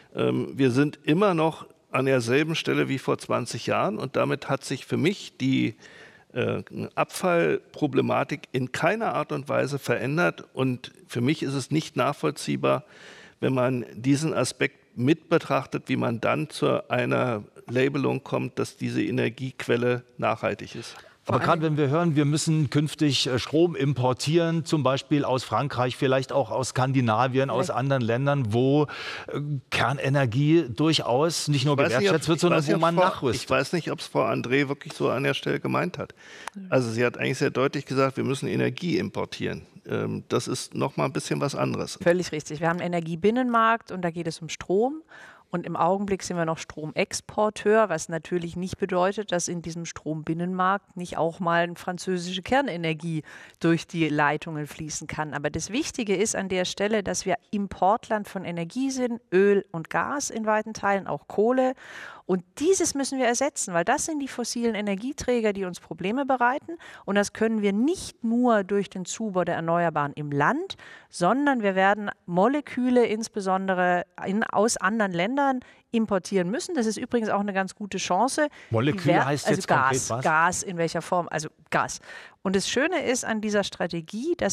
Wir sind immer noch an derselben Stelle wie vor 20 Jahren und damit hat sich für mich die Abfallproblematik in keiner Art und Weise verändert. Und für mich ist es nicht nachvollziehbar, wenn man diesen Aspekt mit betrachtet, wie man dann zu einer Labelung kommt, dass diese Energiequelle nachhaltig ist. Aber gerade wenn wir hören, wir müssen künftig Strom importieren, zum Beispiel aus Frankreich, vielleicht auch aus Skandinavien, aus anderen Ländern, wo Kernenergie durchaus nicht nur gewertschätzt wird, sondern wo man nachrüstet. Ich weiß nicht, ob es Frau André wirklich so an der Stelle gemeint hat. Also sie hat eigentlich sehr deutlich gesagt, wir müssen Energie importieren. Das ist noch mal ein bisschen was anderes. Völlig richtig. Wir haben einen Energiebinnenmarkt und da geht es um Strom. Und im Augenblick sind wir noch Stromexporteur, was natürlich nicht bedeutet, dass in diesem Strombinnenmarkt nicht auch mal eine französische Kernenergie durch die Leitungen fließen kann. Aber das Wichtige ist an der Stelle, dass wir Importland von Energie sind, Öl und Gas in weiten Teilen, auch Kohle. Und dieses müssen wir ersetzen, weil das sind die fossilen Energieträger, die uns Probleme bereiten. Und das können wir nicht nur durch den Zubau der Erneuerbaren im Land, sondern wir werden Moleküle insbesondere aus anderen Ländern importieren müssen. Das ist übrigens auch eine ganz gute Chance. Moleküle heißt jetzt Gas, konkret was? Gas in welcher Form? Also Gas. Und das Schöne ist an dieser Strategie, dass wir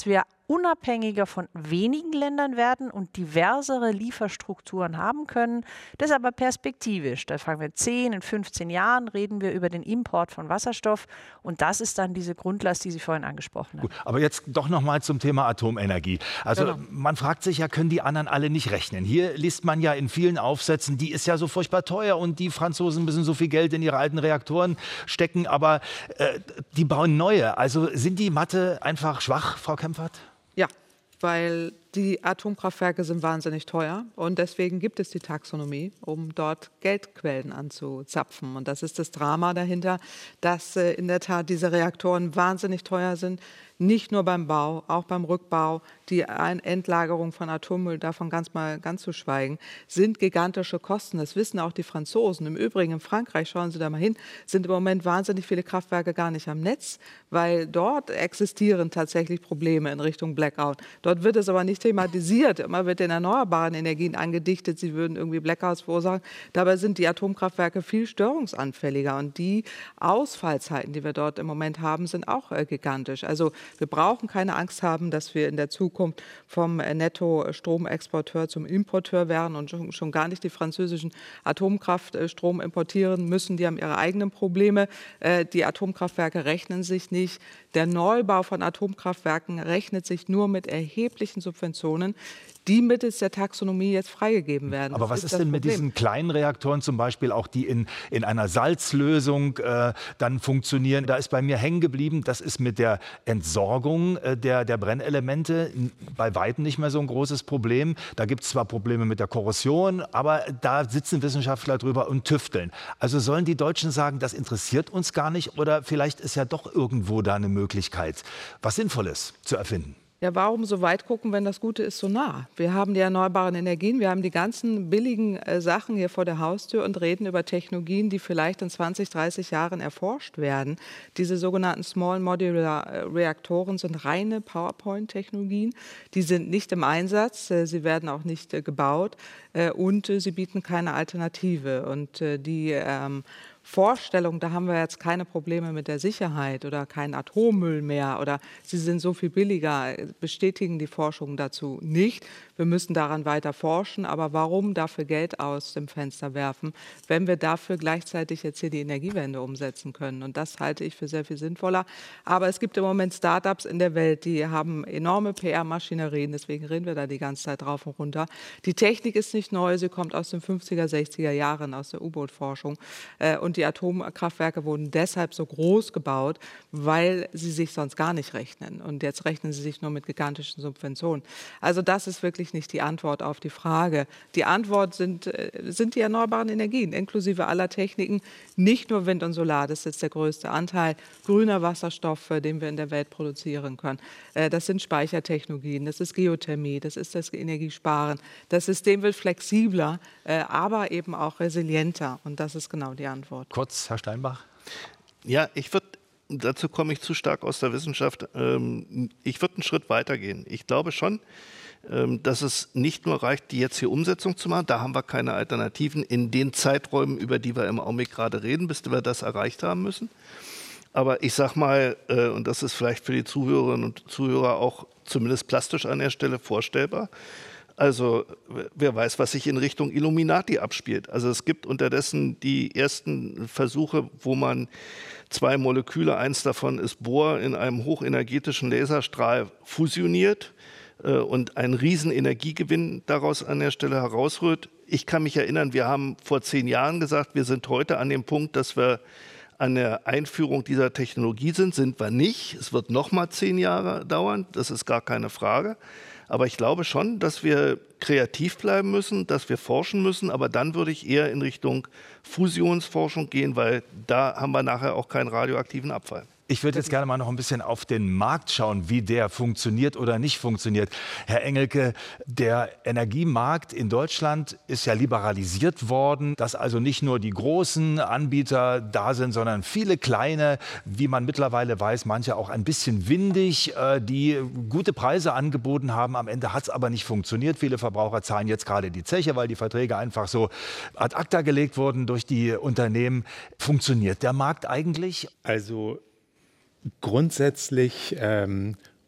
unabhängiger von wenigen Ländern werden und diversere Lieferstrukturen haben können. Das ist aber perspektivisch. Da fangen wir 10, in 15 Jahren reden wir über den Import von Wasserstoff und das ist dann diese Grundlast, die Sie vorhin angesprochen haben. Gut, aber jetzt doch noch mal zum Thema Atomenergie. Also Genau. man fragt sich ja, können die anderen alle nicht rechnen? Hier liest man ja in vielen Aufsätzen, die ist ja so furchtbar teuer und die Franzosen müssen so viel Geld in ihre alten Reaktoren stecken, aber die bauen neue. Also sind die Mathe einfach schwach, Frau Kempfert? Ja, weil die Atomkraftwerke sind wahnsinnig teuer und deswegen gibt es die Taxonomie, um dort Geldquellen anzuzapfen. Und das ist das Drama dahinter, dass in der Tat diese Reaktoren wahnsinnig teuer sind. Nicht nur beim Bau, auch beim Rückbau, die Endlagerung von Atommüll, davon ganz zu schweigen, sind gigantische Kosten. Das wissen auch die Franzosen. Im Übrigen in Frankreich, schauen Sie da mal hin, sind im Moment wahnsinnig viele Kraftwerke gar nicht am Netz, weil dort existieren tatsächlich Probleme in Richtung Blackout. Dort wird es aber nicht thematisiert. Immer wird den erneuerbaren Energien angedichtet, sie würden irgendwie Blackouts verursachen. Dabei sind die Atomkraftwerke viel störungsanfälliger und die Ausfallzeiten, die wir dort im Moment haben, sind auch gigantisch. Also wir brauchen keine Angst haben, dass wir in der Zukunft vom Netto-Stromexporteur zum Importeur werden und schon gar nicht die französischen Atomkraftstrom importieren müssen. Die haben ihre eigenen Probleme. Die Atomkraftwerke rechnen sich nicht. Der Neubau von Atomkraftwerken rechnet sich nur mit erheblichen Subventionen, die mittels der Taxonomie jetzt freigegeben werden. Aber was ist denn mit diesen kleinen Reaktoren zum Beispiel, auch die in einer Salzlösung dann funktionieren? Da ist bei mir hängen geblieben, das ist mit der Entsorgung der Brennelemente bei weitem nicht mehr so ein großes Problem. Da gibt es zwar Probleme mit der Korrosion, aber da sitzen Wissenschaftler drüber und tüfteln. Also sollen die Deutschen sagen, das interessiert uns gar nicht oder vielleicht ist ja doch irgendwo da eine Möglichkeit, was Sinnvolles zu erfinden? Ja, warum so weit gucken, wenn das Gute ist so nah? Wir haben die erneuerbaren Energien, wir haben die ganzen billigen Sachen hier vor der Haustür und reden über Technologien, die vielleicht in 20, 30 Jahren erforscht werden. Diese sogenannten Small Modular Reaktoren sind reine PowerPoint-Technologien. Die sind nicht im Einsatz, sie werden auch nicht gebaut und sie bieten keine Alternative. Und die Vorstellung, da haben wir jetzt keine Probleme mit der Sicherheit oder keinen Atommüll mehr oder sie sind so viel billiger, bestätigen die Forschungen dazu nicht. Wir müssen daran weiter forschen, aber warum dafür Geld aus dem Fenster werfen, wenn wir dafür gleichzeitig jetzt hier die Energiewende umsetzen können? Und das halte ich für sehr viel sinnvoller. Aber es gibt im Moment Startups in der Welt, die haben enorme PR-Maschinerien, deswegen reden wir da die ganze Zeit drauf und runter. Die Technik ist nicht neu, sie kommt aus den 50er, 60er Jahren, aus der U-Boot-Forschung. Und die Atomkraftwerke wurden deshalb so groß gebaut, weil sie sich sonst gar nicht rechnen. Und jetzt rechnen sie sich nur mit gigantischen Subventionen. Also das ist wirklich nicht die Antwort auf die Frage. Die Antwort sind die erneuerbaren Energien, inklusive aller Techniken, nicht nur Wind und Solar, das ist jetzt der größte Anteil, grüner Wasserstoff, den wir in der Welt produzieren können. Das sind Speichertechnologien, das ist Geothermie, das ist das Energiesparen. Das System wird flexibler, aber eben auch resilienter und das ist genau die Antwort. Kurz, Herr Steinbach. Ja, dazu komme ich zu stark aus der Wissenschaft. Ich würde einen Schritt weiter gehen. Ich glaube schon, dass es nicht nur reicht, die jetzt hier Umsetzung zu machen. Da haben wir keine Alternativen in den Zeiträumen, über die wir im Augenblick gerade reden, bis wir das erreicht haben müssen. Aber ich sage mal, und das ist vielleicht für die Zuhörerinnen und Zuhörer auch zumindest plastisch an der Stelle vorstellbar, also wer weiß, was sich in Richtung Illuminati abspielt. Also es gibt unterdessen die ersten Versuche, wo man 2 Moleküle, eins davon ist Bohr, in einem hochenergetischen Laserstrahl fusioniert und einen riesen Energiegewinn daraus an der Stelle herausrührt. Ich kann mich erinnern, wir haben vor 10 Jahren gesagt, wir sind heute an dem Punkt, dass wir an der Einführung dieser Technologie sind wir nicht. Es wird noch mal 10 Jahre dauern, das ist gar keine Frage. Aber ich glaube schon, dass wir kreativ bleiben müssen, dass wir forschen müssen. Aber dann würde ich eher in Richtung Fusionsforschung gehen, weil da haben wir nachher auch keinen radioaktiven Abfall. Ich würde jetzt gerne mal noch ein bisschen auf den Markt schauen, wie der funktioniert oder nicht funktioniert. Herr Engelke, der Energiemarkt in Deutschland ist ja liberalisiert worden, dass also nicht nur die großen Anbieter da sind, sondern viele kleine, wie man mittlerweile weiß, manche auch ein bisschen windig, die gute Preise angeboten haben. Am Ende hat es aber nicht funktioniert. Viele Verbraucher zahlen jetzt gerade die Zeche, weil die Verträge einfach so ad acta gelegt wurden durch die Unternehmen. Funktioniert der Markt eigentlich? Also grundsätzlich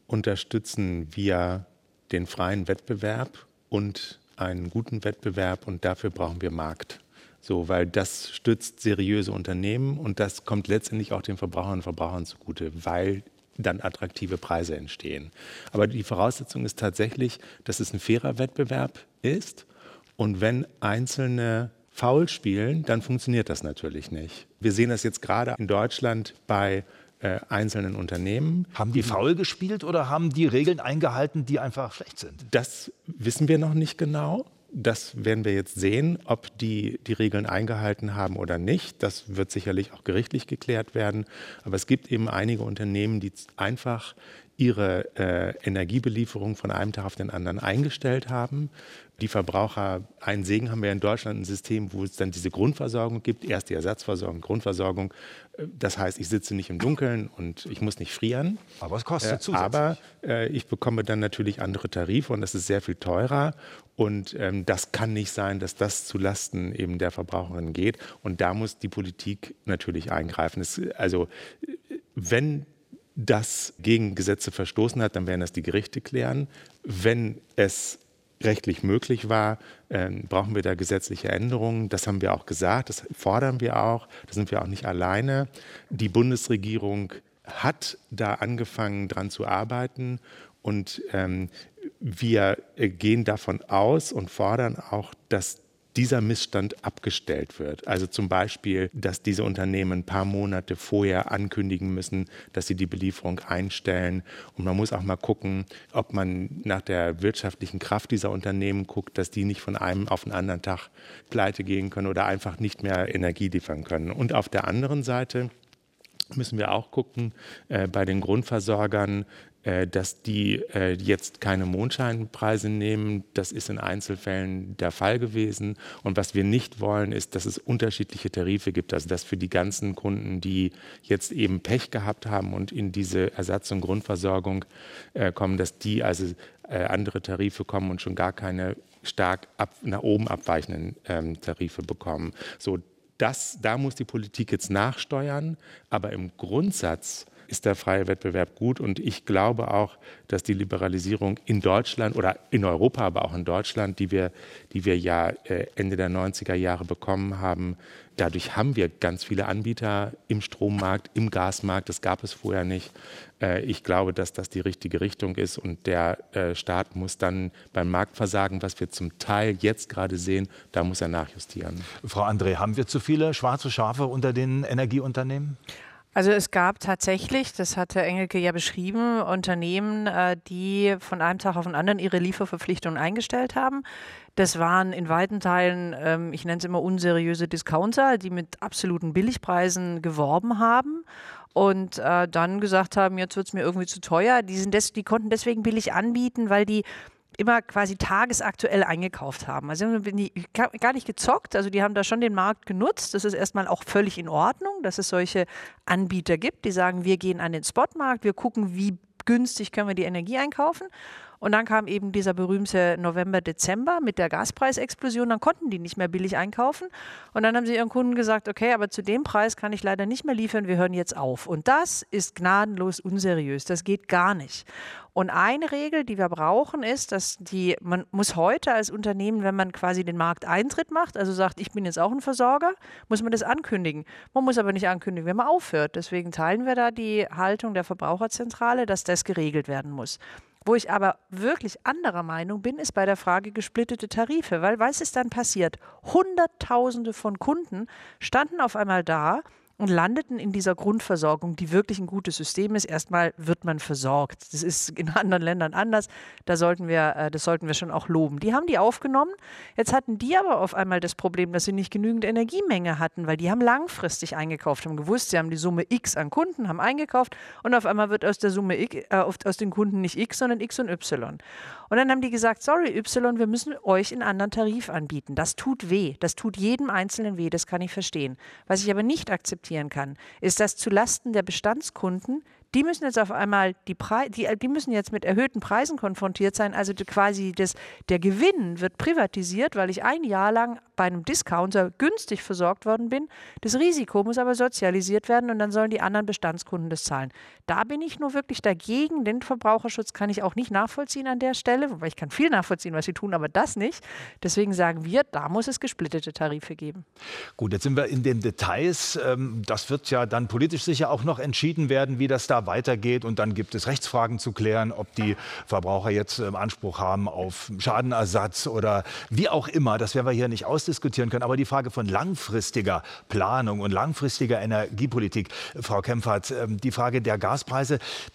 unterstützen wir den freien Wettbewerb und einen guten Wettbewerb und dafür brauchen wir Markt. So, weil das stützt seriöse Unternehmen und das kommt letztendlich auch den Verbraucherinnen und Verbrauchern zugute, weil dann attraktive Preise entstehen. Aber die Voraussetzung ist tatsächlich, dass es ein fairer Wettbewerb ist und wenn Einzelne faul spielen, dann funktioniert das natürlich nicht. Wir sehen das jetzt gerade in Deutschland bei einzelnen Unternehmen. Haben die faul gespielt oder haben die Regeln eingehalten, die einfach schlecht sind? Das wissen wir noch nicht genau. Das werden wir jetzt sehen, ob die Regeln eingehalten haben oder nicht. Das wird sicherlich auch gerichtlich geklärt werden. Aber es gibt eben einige Unternehmen, die einfach ihre Energiebelieferung von einem Tag auf den anderen eingestellt haben. Die Verbraucher, einen Segen haben wir in Deutschland ein System, wo es dann diese Grundversorgung gibt, erst die Ersatzversorgung, Grundversorgung. Das heißt, ich sitze nicht im Dunkeln und ich muss nicht frieren. Aber es kostet zusätzlich. Aber ich bekomme dann natürlich andere Tarife und das ist sehr viel teurer. Und das kann nicht sein, dass das zulasten eben der Verbraucherin geht. Und da muss die Politik natürlich eingreifen. Also wenn das gegen Gesetze verstoßen hat, dann werden das die Gerichte klären. Wenn es rechtlich möglich war, brauchen wir da gesetzliche Änderungen. Das haben wir auch gesagt, das fordern wir auch. Da sind wir auch nicht alleine. Die Bundesregierung hat da angefangen, dran zu arbeiten und wir gehen davon aus und fordern auch, dass dieser Missstand abgestellt wird. Also zum Beispiel, dass diese Unternehmen ein paar Monate vorher ankündigen müssen, dass sie die Belieferung einstellen. Und man muss auch mal gucken, ob man nach der wirtschaftlichen Kraft dieser Unternehmen guckt, dass die nicht von einem auf den anderen Tag pleite gehen können oder einfach nicht mehr Energie liefern können. Und auf der anderen Seite müssen wir auch gucken, bei den Grundversorgern, dass die jetzt keine Mondscheinpreise nehmen. Das ist in Einzelfällen der Fall gewesen. Und was wir nicht wollen, ist, dass es unterschiedliche Tarife gibt. Also dass für die ganzen Kunden, die jetzt eben Pech gehabt haben und in diese Ersatz- und Grundversorgung kommen, dass die also andere Tarife kommen und schon gar keine stark nach oben abweichenden Tarife bekommen. So, da muss die Politik jetzt nachsteuern. Aber im Grundsatz ist der freie Wettbewerb gut und ich glaube auch, dass die Liberalisierung in Deutschland oder in Europa, aber auch in Deutschland, die wir ja Ende der 90er Jahre bekommen haben, dadurch haben wir ganz viele Anbieter im Strommarkt, im Gasmarkt, das gab es vorher nicht. Ich glaube, dass das die richtige Richtung ist und der Staat muss dann beim Marktversagen, was wir zum Teil jetzt gerade sehen, da muss er nachjustieren. Frau André, haben wir zu viele schwarze Schafe unter den Energieunternehmen? Also es gab tatsächlich, das hat Herr Engelke ja beschrieben, Unternehmen, die von einem Tag auf den anderen ihre Lieferverpflichtungen eingestellt haben. Das waren in weiten Teilen, ich nenne es immer unseriöse Discounter, die mit absoluten Billigpreisen geworben haben und dann gesagt haben, jetzt wird es mir irgendwie zu teuer. Die konnten deswegen billig anbieten, weil die immer quasi tagesaktuell eingekauft haben. Also haben die gar nicht gezockt, also die haben da schon den Markt genutzt. Das ist erstmal auch völlig in Ordnung, dass es solche Anbieter gibt, die sagen, wir gehen an den Spotmarkt, wir gucken, wie günstig können wir die Energie einkaufen. Und dann kam eben dieser berühmte November, Dezember mit der Gaspreisexplosion. Dann konnten die nicht mehr billig einkaufen. Und dann haben sie ihren Kunden gesagt, okay, aber zu dem Preis kann ich leider nicht mehr liefern, wir hören jetzt auf. Und das ist gnadenlos unseriös. Das geht gar nicht. Und eine Regel, die wir brauchen, ist, dass man muss heute als Unternehmen, wenn man quasi den Markteintritt macht, also sagt, ich bin jetzt auch ein Versorger, muss man das ankündigen. Man muss aber nicht ankündigen, wenn man aufhört. Deswegen teilen wir da die Haltung der Verbraucherzentrale, dass das geregelt werden muss. Wo ich aber wirklich anderer Meinung bin, ist bei der Frage gesplittete Tarife. Weil was ist dann passiert? Hunderttausende von Kunden standen auf einmal da und landeten in dieser Grundversorgung, die wirklich ein gutes System ist. Erstmal wird man versorgt. Das ist in anderen Ländern anders. Das sollten wir schon auch loben. Die haben die aufgenommen. Jetzt hatten die aber auf einmal das Problem, dass sie nicht genügend Energiemenge hatten, weil die haben langfristig eingekauft, haben gewusst, sie haben die Summe X an Kunden, haben eingekauft und auf einmal wird aus der Summe aus den Kunden nicht X, sondern X und Y. Und dann haben die gesagt, sorry Y, wir müssen euch einen anderen Tarif anbieten. Das tut weh. Das tut jedem Einzelnen weh. Das kann ich verstehen. Was ich aber nicht akzeptieren kann, ist, dass zulasten der Bestandskunden Die müssen jetzt auf einmal die müssen jetzt mit erhöhten Preisen konfrontiert sein. Also quasi der Gewinn wird privatisiert, weil ich ein Jahr lang bei einem Discounter günstig versorgt worden bin. Das Risiko muss aber sozialisiert werden und dann sollen die anderen Bestandskunden das zahlen. Da bin ich nur wirklich dagegen. Den Verbraucherschutz kann ich auch nicht nachvollziehen an der Stelle, wobei ich kann viel nachvollziehen, was sie tun, aber das nicht. Deswegen sagen wir, da muss es gesplittete Tarife geben. Gut, jetzt sind wir in den Details. Das wird ja dann politisch sicher auch noch entschieden werden, wie das da weitergeht. Und dann gibt es Rechtsfragen zu klären, ob die Verbraucher jetzt Anspruch haben auf Schadenersatz oder wie auch immer. Das werden wir hier nicht ausdiskutieren können. Aber die Frage von langfristiger Planung und langfristiger Energiepolitik, Frau Kempfert, die Frage der Gaspreise.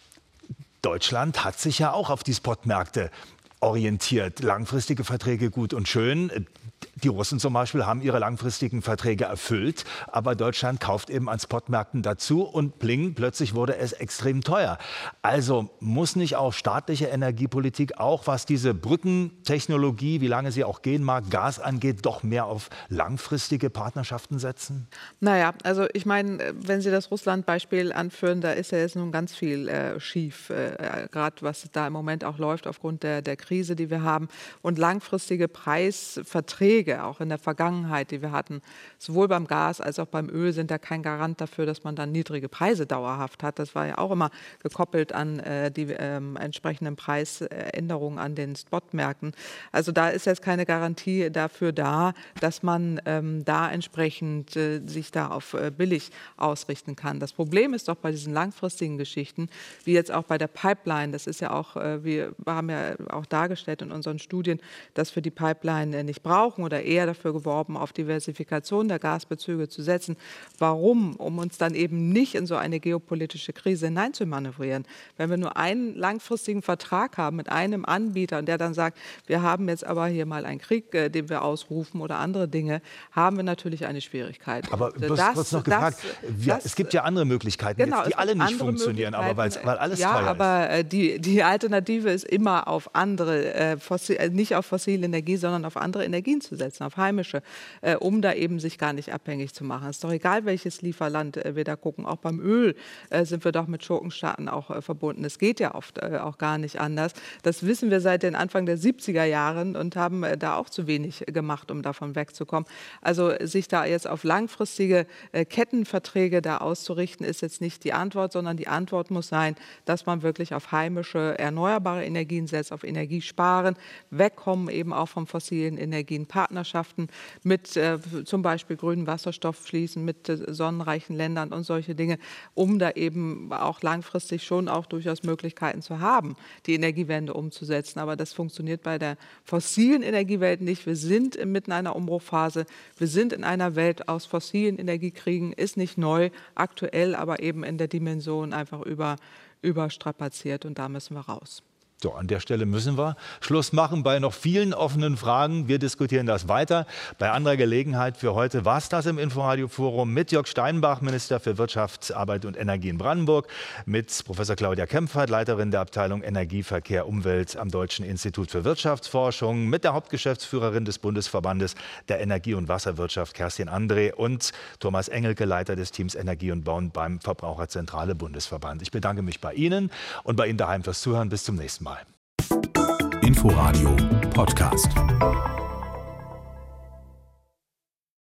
Deutschland hat sich ja auch auf die Spotmärkte orientiert. Langfristige Verträge gut und schön. Die Russen zum Beispiel haben ihre langfristigen Verträge erfüllt, aber Deutschland kauft eben an Spotmärkten dazu und pling, plötzlich wurde es extrem teuer. Also muss nicht auch staatliche Energiepolitik, auch was diese Brückentechnologie, wie lange sie auch gehen mag, Gas angeht, doch mehr auf langfristige Partnerschaften setzen? Naja, also ich meine, wenn Sie das Russland-Beispiel anführen, da ist ja jetzt nun ganz viel schief, gerade was da im Moment auch läuft aufgrund der Krise, die wir haben. Und langfristige Preisverträge, auch in der Vergangenheit, die wir hatten, sowohl beim Gas als auch beim Öl, sind da kein Garant dafür, dass man dann niedrige Preise dauerhaft hat. Das war ja auch immer gekoppelt an die entsprechenden Preisänderungen an den Spotmärkten. Also da ist jetzt keine Garantie dafür da, dass man da entsprechend sich da auf billig ausrichten kann. Das Problem ist doch bei diesen langfristigen Geschichten, wie jetzt auch bei der Pipeline, das ist ja auch, wir haben ja auch dargestellt in unseren Studien, dass wir die Pipeline nicht brauchen oder eher dafür geworben, auf Diversifikation der Gasbezüge zu setzen. Warum? Um uns dann eben nicht in so eine geopolitische Krise hineinzumanövrieren. Wenn wir nur einen langfristigen Vertrag haben mit einem Anbieter und der dann sagt, wir haben jetzt aber hier mal einen Krieg, den wir ausrufen oder andere Dinge, haben wir natürlich eine Schwierigkeit. Aber du hast kurz noch gefragt, es gibt ja andere Möglichkeiten, genau, jetzt, die alle nicht funktionieren, aber weil alles teuer ist. Ja, aber die Alternative ist immer auf andere, nicht auf fossile Energie, sondern auf andere Energien zu setzen, auf heimische, um da eben sich gar nicht abhängig zu machen. Es ist doch egal, welches Lieferland wir da gucken. Auch beim Öl sind wir doch mit Schurkenstaaten auch verbunden. Es geht ja oft auch gar nicht anders. Das wissen wir seit den Anfang der 70er Jahren und haben da auch zu wenig gemacht, um davon wegzukommen. Also sich da jetzt auf langfristige Kettenverträge da auszurichten, ist jetzt nicht die Antwort, sondern die Antwort muss sein, dass man wirklich auf heimische, erneuerbare Energien setzt, auf Energiesparen, wegkommen eben auch von fossilen Energien, Partnerschaften mit zum Beispiel grünem Wasserstoff schließen, mit sonnenreichen Ländern und solche Dinge, um da eben auch langfristig schon auch durchaus Möglichkeiten zu haben, die Energiewende umzusetzen. Aber das funktioniert bei der fossilen Energiewelt nicht. Wir sind mitten in einer Umbruchphase. Wir sind in einer Welt aus fossilen Energiekriegen, ist nicht neu, aktuell, aber eben in der Dimension einfach überstrapaziert und da müssen wir raus. So, an der Stelle müssen wir Schluss machen bei noch vielen offenen Fragen. Wir diskutieren das weiter. Bei anderer Gelegenheit für heute war es das im Inforadio-Forum mit Jörg Steinbach, Minister für Wirtschaft, Arbeit und Energie in Brandenburg, mit Professor Claudia Kempfert, Leiterin der Abteilung Energie, Verkehr, Umwelt am Deutschen Institut für Wirtschaftsforschung, mit der Hauptgeschäftsführerin des Bundesverbandes der Energie- und Wasserwirtschaft, Kerstin André, und Thomas Engelke, Leiter des Teams Energie und Bauen beim Verbraucherzentrale Bundesverband. Ich bedanke mich bei Ihnen und bei Ihnen daheim fürs Zuhören. Bis zum nächsten Mal. Inforadio Podcast.